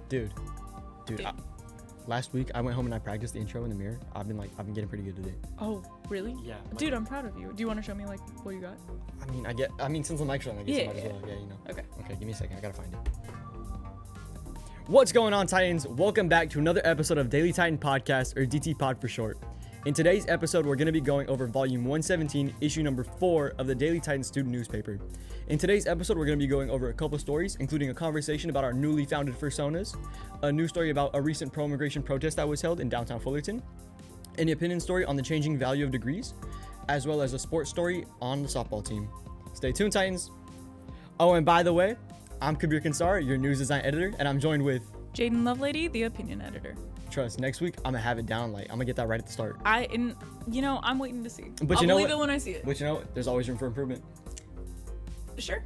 Dude, last week I went home and I practiced the intro in the mirror. I've been getting pretty good today. Oh, really? Yeah. Dude, I'm proud of you. Do you want to show me like what you got? I mean, since I'm extra, I guess I might as well. Yeah, you know. Okay. Okay, give me a second. I gotta find it. What's going on, Titans? Welcome back to another episode of Daily Titan Podcast, or DT Pod for short. In today's episode, we're going to be going over volume 117, issue number 4 of the Daily Titan student newspaper. In today's episode, we're going to be going over a couple stories, including a conversation about our newly founded Fursonas, a news story about a recent pro-immigration protest that was held in downtown Fullerton, an opinion story on the changing value of degrees, as well as a sports story on the softball team. Stay tuned, Titans. Oh, and by the way, I'm Kabir Kansar, your news design editor, and I'm joined with Jaden Lovelady, the opinion editor. Trust, next week I'm gonna have it down. I'm gonna get that right at the start. I'm waiting to see. But I'll believe it when I see it. But you know what? There's always room for improvement. Sure.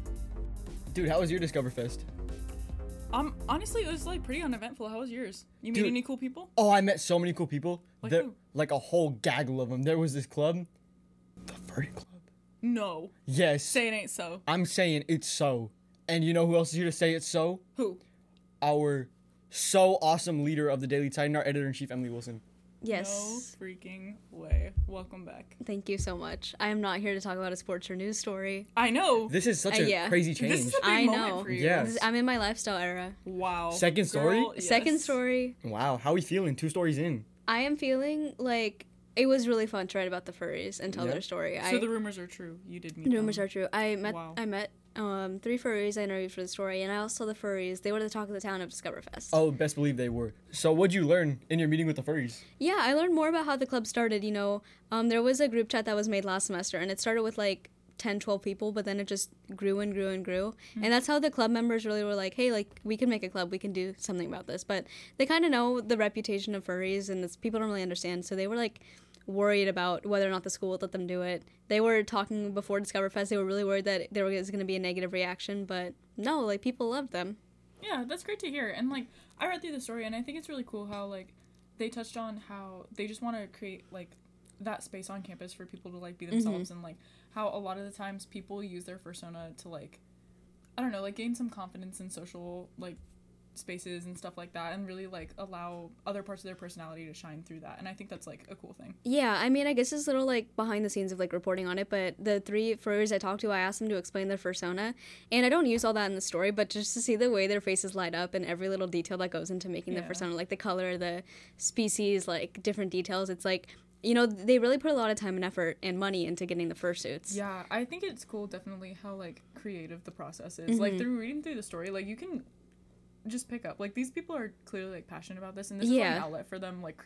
Dude, how was your Discover Fest? Honestly, it was like pretty uneventful. How was yours? You meet Dude. any cool people? Oh, I met so many cool people. Like who? Like a whole gaggle of them. There was this club, the Furry Club. No. Yes. Say it ain't so. I'm saying it's so. And you know who else is here to say it's so? Who? Our so awesome leader of the Daily Titan, our editor-in-chief, Emily Wilson. Yes. No freaking way. Welcome back. Thank you so much. I am not here to talk about a sports or news story. I know. Oh, This is such a yeah. crazy change. This is a big I moment know. for you. Yes. I'm in my lifestyle era. Wow. Second story? Girl, yes. Second story. Wow, how are we feeling? 2 stories in. I am feeling like it was really fun to write about the furries and tell Yeah. their story. So the rumors are true. You did meet rumors them. are true. I met Wow. 3 furries I interviewed for the story, and I also saw the furries. They were the talk of the town of Discoverfest. Oh, best believe they were. So what'd you learn in your meeting with the furries? Yeah, I learned more about how the club started. There was a group chat that was made last semester, and it started with like 10, 12 people, but then it just grew and grew and grew. Mm-hmm. And that's how the club members really were like, hey, like, we can make a club, we can do something about this. But they kind of know the reputation of furries, and people don't really understand. So they were like worried about whether or not the school would let them do it. They were talking before Discoverfest, they were really worried that there was going to be a negative reaction, but no, like, people loved them. Yeah, that's great to hear. And like, I read through the story, and I think it's really cool how like they touched on how they just want to create like that space on campus for people to like be themselves, and like how a lot of the times people use their persona to like, I don't know, like gain some confidence in social like spaces and stuff like that, and really like allow other parts of their personality to shine through that. And I think that's like a cool thing. Yeah, I mean, I guess it's a little like behind the scenes of like reporting on it, but the 3 furries I talked to, I asked them to explain their persona, and I don't use all that in the story, but just to see the way their faces light up and every little detail that goes into making the Yeah. persona, like the color, the species, like different details, it's like, they really put a lot of time and effort and money into getting the fursuits. Yeah, I think it's cool definitely how like creative the process is. Like through reading through the story, like you can just pick up like these people are clearly like passionate about this, and this is like, an outlet for them, like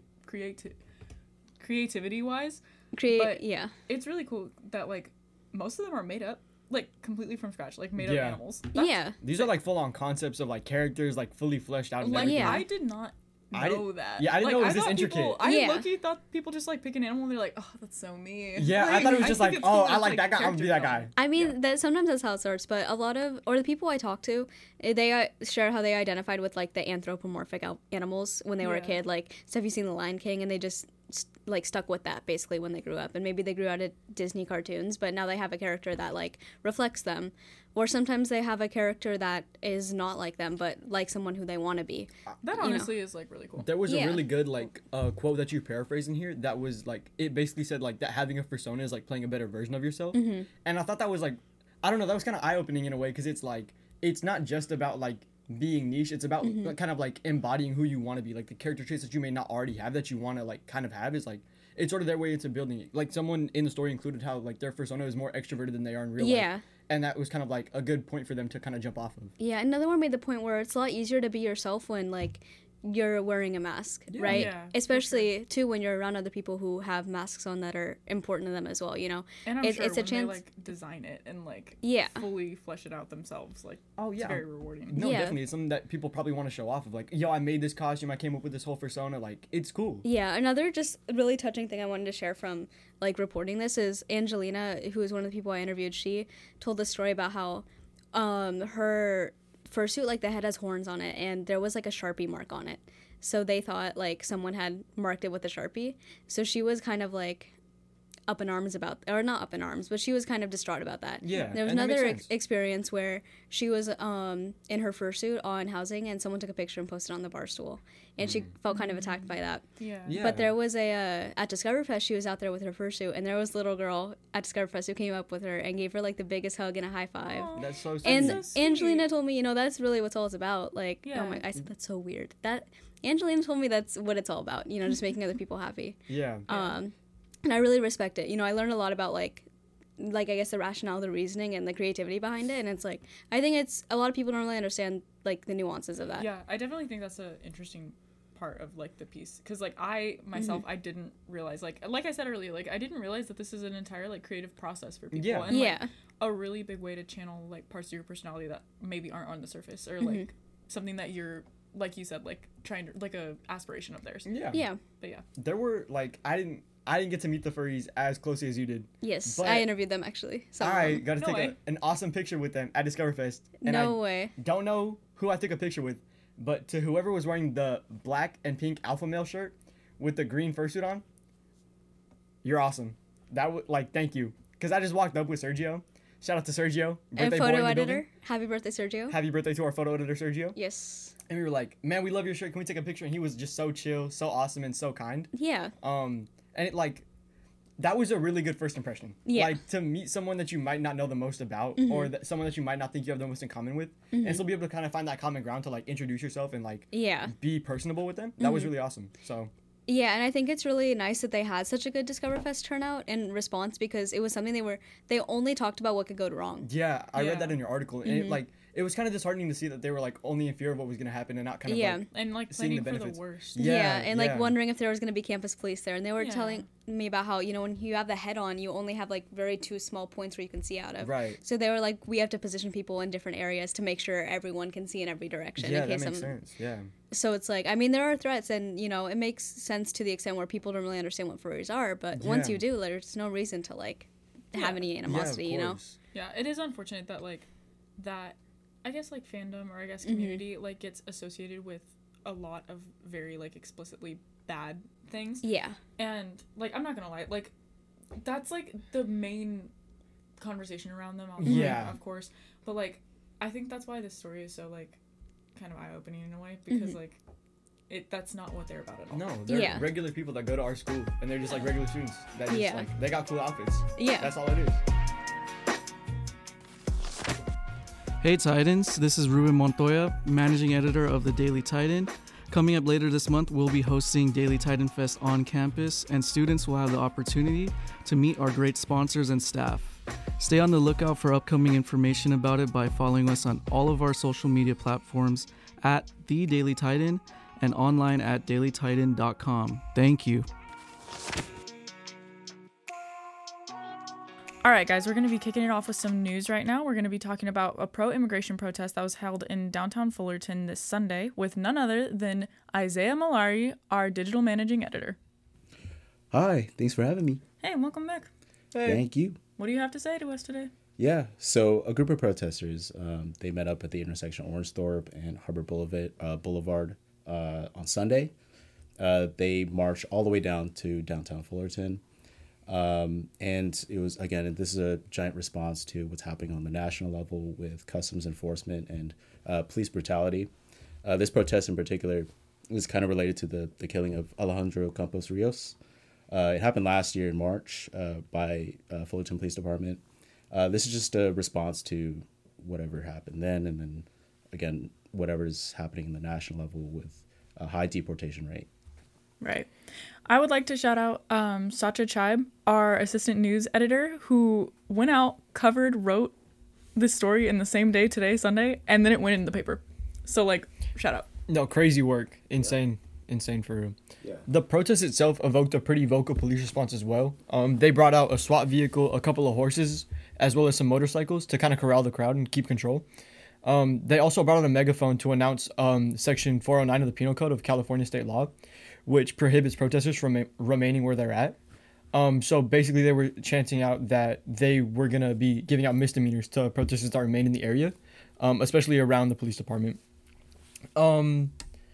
creativity wise. But yeah. It's really cool that like most of them are made up like completely from scratch, like made up Yeah. animals. Yeah. These are like full-on concepts of like characters like fully fleshed out and Like everything. Yeah. I did not I know didn't- that. yeah, I didn't know it was this thought intricate. I Yeah. low-key thought people just like pick an animal and they're like, oh, that's so me. Yeah, I Like, thought it was just think like, it's cool oh, that I it's, like that guy, I'm gonna be that character guy. I mean, Yeah. that sometimes that's how it starts, but the people I talk to, they share how they identified with like the anthropomorphic animals when they were a Yeah. kid. Like, so have you seen The Lion King? And they just like stuck with that basically when they grew up, and maybe they grew out of Disney cartoons, but now they have a character that like reflects them, or sometimes they have a character that is not like them, but like someone who they want to be. That know. honestly is like really cool. There was a Yeah. really good like quote that you paraphrased in here that was like, it basically said like that having a persona is like playing a better version of yourself. Mm-hmm. And I thought that was like, I don't know, that was kind of eye-opening in a way, because it's like, it's not just about like being niche, it's about Mm-hmm. like, kind of like embodying who you want to be, like the character traits that you may not already have that you want to like kind of have, is like, it's sort of their way into building it. Like someone in the story included how like their persona is more extroverted than they are in real Yeah. life. And that was kind of like a good point for them to kind of jump off of. Yeah, another one made the point where it's a lot easier to be yourself when like you're wearing a mask, right? Yeah, for Especially too when you're around other people who have masks on that are important to them as well. And I'm It- sure it's a when chance. they like design it and like Yeah. fully flesh it out themselves, like Oh, it's yeah. very rewarding. No, Yeah. definitely. It's something that people probably want to show off of. Like, yo, I made this costume. I came up with this whole persona. Like, it's cool. Yeah, another just really touching thing I wanted to share from like reporting this is Angelina, who is one of the people I interviewed. She told the story about how her fursuit, like the head has horns on it, and there was like a Sharpie mark on it. So they thought like someone had marked it with a Sharpie. So she was kind of like up in arms about, or not up in arms, but she was kind of distraught about that. Yeah, There was and that makes another sense. Mm-hmm. experience where she was in her fursuit on housing, and someone took a picture and posted it on the bar stool, and she felt kind of attacked by that. Yeah. Yeah. But there was a at Discoverfest, she was out there with her fursuit, and there was a little girl at Discoverfest who came up with her and gave her like the biggest hug and a high five. Aw. That's so sweet. And so sweet. Angelina told me, that's really what it's all about. Like, Yeah. oh my, I said that's so weird. That Angelina told me that's what it's all about. Just making other people happy. yeah. And I really respect it. I learned a lot about like I guess the rationale, the reasoning, and the creativity behind it. And it's like, I think it's a lot of people don't really understand like the nuances of that. Yeah, I definitely think that's an interesting part of like the piece, because like I myself I didn't realize, like I said earlier, like I didn't realize that this is an entire like creative process for people. Yeah. And like, Yeah. a really big way to channel like parts of your personality that maybe aren't on the surface, or like something that you're, like you said, like trying to, like a aspiration of theirs. Yeah. Yeah. But yeah. There were like I didn't get to meet the furries as closely as you did. Yes. But I interviewed them actually. Some of I them. got to No take way. an awesome picture with them at Discoverfest. And No I way. don't know who I took a picture with, but to whoever was wearing the black and pink alpha male shirt with the green fursuit on, you're awesome. That would thank you, because I just walked up with Sergio. Shout out to Sergio, And birthday boy photo in the editor. building. Happy birthday, Sergio. Happy birthday to our photo editor Sergio. Yes. And we were like, man, we love your shirt. Can we take a picture? And he was just so chill, so awesome, and so kind. Yeah. And it that was a really good first impression. Yeah. Like to meet someone that you might not know the most about, or someone that you might not think you have the most in common with, and still be able to kind of find that common ground to like introduce yourself and like Yeah. be personable with them. That was really awesome. So Yeah, and I think it's really nice that they had such a good Discoverfest turnout and response, because it was something they only talked about what could go wrong. yeah, I Yeah. read that in your article, and it was kind of disheartening to see that they were like only in fear of what was gonna happen and not kind of Yeah. like And like Seeing the planning for the benefits. worst. Yeah, and yeah. like wondering if there was going to be campus police there, and they were Yeah. telling me about how when you have the head on, you only have like very two small points where you can see out of. Right. So they were like, we have to position people in different areas to make sure everyone can see in every direction. Yeah, in that case makes sense. Yeah. So it's like, I mean, there are threats, and it makes sense to the extent where people don't really understand what furries are, but once Yeah. you do, there's no reason to like have any animosity. Yeah, of course. Yeah, it is unfortunate that like that, I guess like fandom, or I guess community like gets associated with a lot of very like explicitly bad things. Yeah. And like I'm not gonna lie, like that's like the main conversation around them all the Yeah. time, of course. But like I think that's why this story is so like kind of eye opening in a way, because like that's not what they're about at all. No, they're Yeah. regular people that go to our school, and they're just like regular students that just Yeah. like they got cool outfits. Yeah. That's all it is. Hey Titans, this is Ruben Montoya, managing editor of the Daily Titan. Coming up later this month, we'll be hosting Daily Titan Fest on campus, and students will have the opportunity to meet our great sponsors and staff. Stay on the lookout for upcoming information about it by following us on all of our social media platforms at The Daily Titan and online at dailytitan.com. Thank you. All right, guys, we're going to be kicking it off with some news right now. We're going to be talking about a pro-immigration protest that was held in downtown Fullerton this Sunday with none other than Isaiah Malari, our digital managing editor. Hi, thanks for having me. Hey, welcome back. Thank you. What do you have to say to us today? Yeah, so a group of protesters, they met up at the intersection of Orangethorpe and Harbor Boulevard on Sunday. They marched all the way down to downtown Fullerton. And it was, again, this is a giant response to what's happening on the national level with customs enforcement and police brutality. This protest in particular is kind of related to the killing of Alejandro Campos Rios. It happened last year in March by Fullerton Police Department. This is just a response to whatever happened then, and then, again, whatever is happening in the national level with a high deportation rate. Right. I would like to shout out Sacha Chaib, our assistant news editor, who went out, wrote this story in the same day today, Sunday, and then it went in the paper. So, like, shout out. No, crazy work. Insane for real. Yeah. The protest itself evoked a pretty vocal police response as well. They brought out a SWAT vehicle, a couple of horses, as well as some motorcycles to kind of corral the crowd and keep control. They also brought out a megaphone to announce Section 409 of the Penal Code of California state law, which prohibits protesters from remaining where they're at. So basically they were chanting out that they were going to be giving out misdemeanors to protesters that remain in the area, especially around the police department.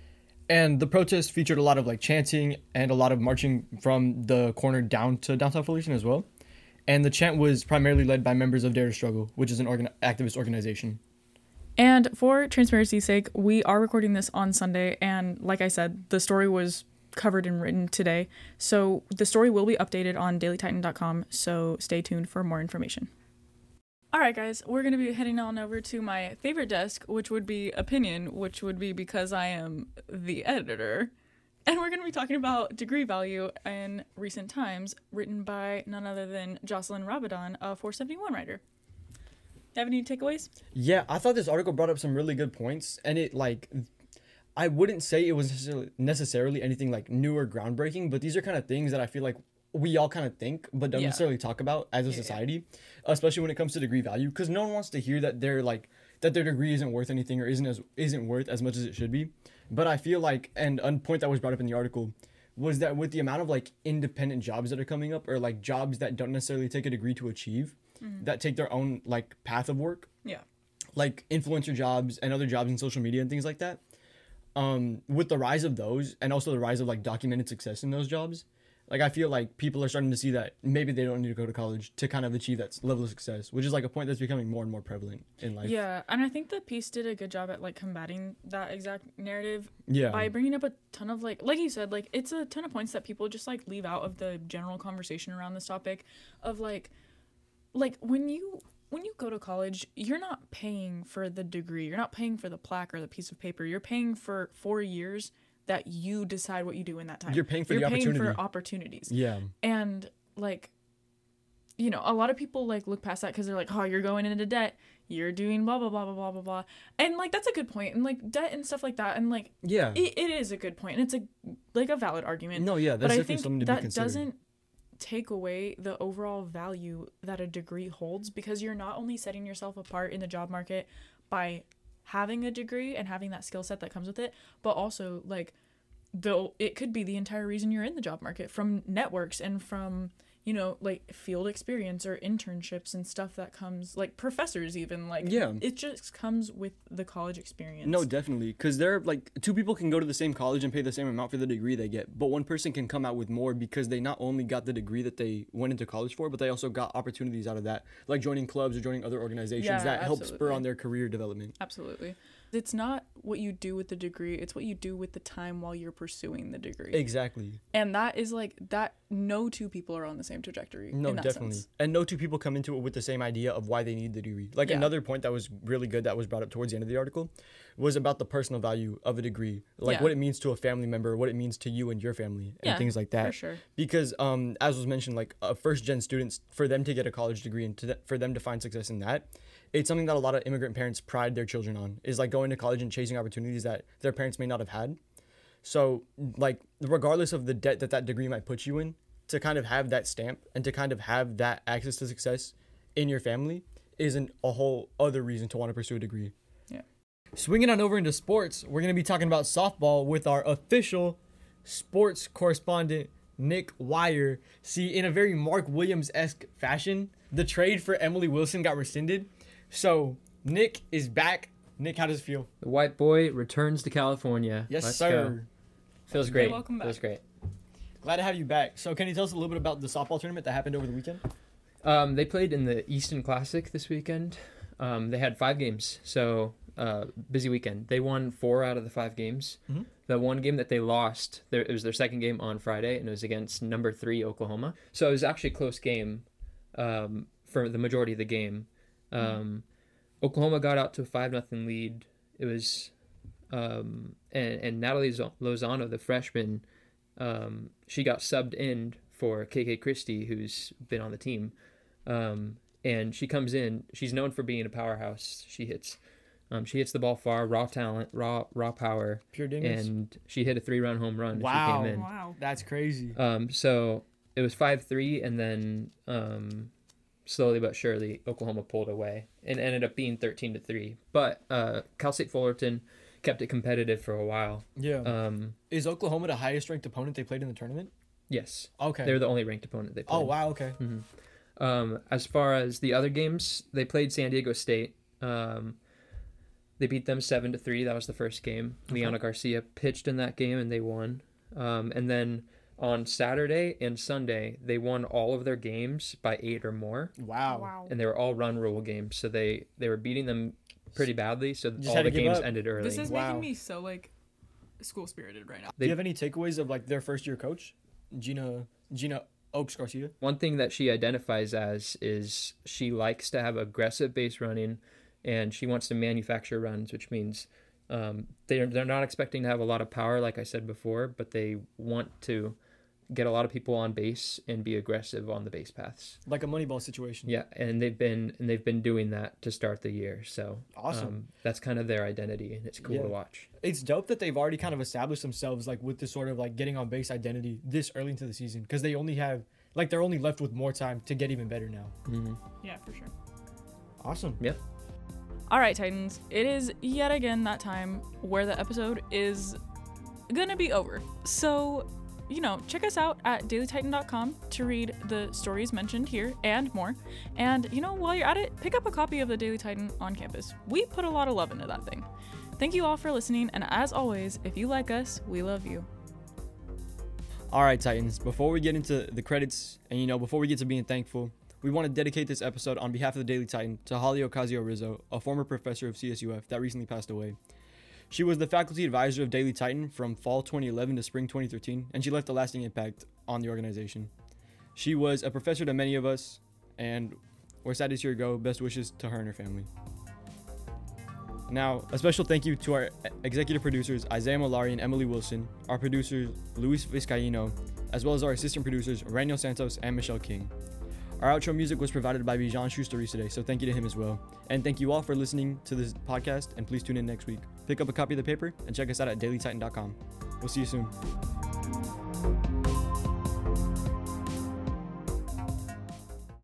And the protest featured a lot of like chanting and a lot of marching from the corner down to downtown Fullerton as well. And the chant was primarily led by members of Dare to Struggle, which is an activist organization. And for transparency's sake, we are recording this on Sunday, and like I said, the story was covered and written today. So the story will be updated on dailytitan.com, so stay tuned for more information. All right, guys, we're going to be heading on over to my favorite desk, which would be opinion, which would be because I am the editor. And we're going to be talking about degree value in recent times, written by none other than Jocelyn Rabadon, a 471 writer. Have any takeaways? Yeah, I thought this article brought up some really good points, and it like, I wouldn't say it was necessarily anything like new or groundbreaking, but these are kind of things that I feel like we all kind of think, but don't necessarily talk about as a society, especially when it comes to degree value, because no one wants to hear that they're like that their degree isn't worth anything or isn't worth as much as it should be. But I feel like, and a point that was brought up in the article was that with the amount of like independent jobs that are coming up, or like jobs that don't necessarily take a degree to achieve, that take their own like path of work, like influencer jobs and other jobs in social media and things like that, with the rise of those and also the rise of like documented success in those jobs, like I feel like people are starting to see that maybe they don't need to go to college to kind of achieve that level of success, which is like a point that's becoming more and more prevalent in life. Yeah, and I think the piece did a good job at like combating that exact narrative Yeah. by bringing up a ton of like you said, like it's a ton of points that people just like leave out of the general conversation around this topic of like when you go to college, you're not paying for the degree, you're not paying for the plaque or the piece of paper, you're paying for 4 years that you decide what you do in that time. You're paying for the opportunity. You're paying for opportunities. Yeah. And like, you know, a lot of people like look past that because they're like, oh, you're going into debt, you're doing blah blah blah blah blah blah blah, and like that's a good point, and like debt and stuff like that, and like it is a good point, and it's a valid argument. No, yeah, that's but I definitely think something to be that considered. doesn't take away the overall value that a degree holds, because you're not only setting yourself apart in the job market by having a degree and having that skill set that comes with it, but also like though it could be the entire reason you're in the job market, from networks and from, you know, like field experience or internships and stuff that comes, like professors even, like it just comes with the college experience. No, definitely, because they're like two people can go to the same college and pay the same amount for the degree they get, but one person can come out with more because they not only got the degree that they went into college for, but they also got opportunities out of that, like joining clubs or joining other organizations that help spur on their career development. Absolutely. It's not what you do with the degree, it's what you do with the time while you're pursuing the degree. Exactly. And that is like that no two people are on the same trajectory. No, in that definitely. sense. And no two people come into it with the same idea of why they need the degree. Like another point that was really good that was brought up towards the end of the article was about the personal value of a degree. Like what it means to a family member, what it means to you and your family, and things like that. For sure. Because as was mentioned, like first gen students, for them to get a college degree and for them to find success in that, it's something that a lot of immigrant parents pride their children on, is like going to college and chasing opportunities that their parents may not have had. So like regardless of the debt that degree might put you in, to kind of have that stamp and to kind of have that access to success in your family isn't a whole other reason to want to pursue a degree. Yeah. Swinging on over into sports, we're going to be talking about softball with our official sports correspondent, Nick Wire. See, in a very Mark Williams-esque fashion, the trade for Emily Wilson got rescinded. So Nick is back. Nick, how does it feel? The white boy returns to California. Yes, Let's sir. go. Feels great. Welcome back. Feels great. Glad to have you back. So can you tell us a little bit about the softball tournament that happened over the weekend? They played in the Easton Classic this weekend. They had 5 games, so busy weekend. They won 4 out of the 5 games. Mm-hmm. The one game that they lost, it was their second game on Friday, and it was against number 3 Oklahoma. So it was actually a close game for the majority of the game. Oklahoma got out to a 5-0 lead. It was and Natalie Lozano, the freshman, she got subbed in for KK Christie, who's been on the team. And she comes in. She's known for being a powerhouse. She hits the ball far, raw talent, raw power. Pure dingers. And she hit a 3-run home run. Wow. She came in. Wow. That's crazy. So it was 5-3, and then slowly but surely Oklahoma pulled away and ended up being 13-3. But Cal State Fullerton kept it competitive for a while. Yeah. Is Oklahoma the highest ranked opponent they played in the tournament? Yes. Okay. They're the only ranked opponent they played. Oh, wow. Okay. As far as the other games, they played San Diego State. They beat them 7-3. That was the first game. Okay. Liana Garcia pitched in that game and they won. And then on Saturday and Sunday, they won all of their games by 8 or more. Wow. And they were all run rule games. So they were beating them pretty badly. So Just all had the to give games up. ended early. This is Wow. making me so like school spirited right now. Do you have any takeaways of like their first year coach, Gina Oaks Garcia? One thing that she identifies as is she likes to have aggressive base running, and she wants to manufacture runs, which means they're not expecting to have a lot of power, like I said before, but they want to get a lot of people on base and be aggressive on the base paths. Like a Moneyball situation. Yeah, and they've been doing that to start the year. So Awesome. that's kind of their identity, and it's cool Yeah. to watch. It's dope that they've already kind of established themselves like with this sort of like getting on base identity this early into the season, because they only have like they're only left with more time to get even better now. Mm-hmm. Yeah, for sure. Awesome. All right, Titans. It is yet again that time where the episode is gonna be over. So, check us out at dailytitan.com to read the stories mentioned here and more. And, while you're at it, pick up a copy of the Daily Titan on campus. We put a lot of love into that thing. Thank you all for listening. And as always, if you like us, we love you. All right, Titans. Before we get into the credits and, before we get to being thankful, we want to dedicate this episode on behalf of the Daily Titan to Holly Ocasio-Rizzo, a former professor of CSUF that recently passed away. She was the faculty advisor of Daily Titan from fall 2011 to spring 2013, and she left a lasting impact on the organization. She was a professor to many of us, and we're sad to see her go. Best wishes to her and her family. Now, a special thank you to our executive producers, Isaiah Malari and Emily Wilson, our producers, Luis Vizcaino, as well as our assistant producers, Raniel Santos and Michelle King. Our outro music was provided by Bijan Schuster today, so thank you to him as well. And thank you all for listening to this podcast, and please tune in next week. Pick up a copy of the paper and check us out at dailytitan.com. We'll see you soon.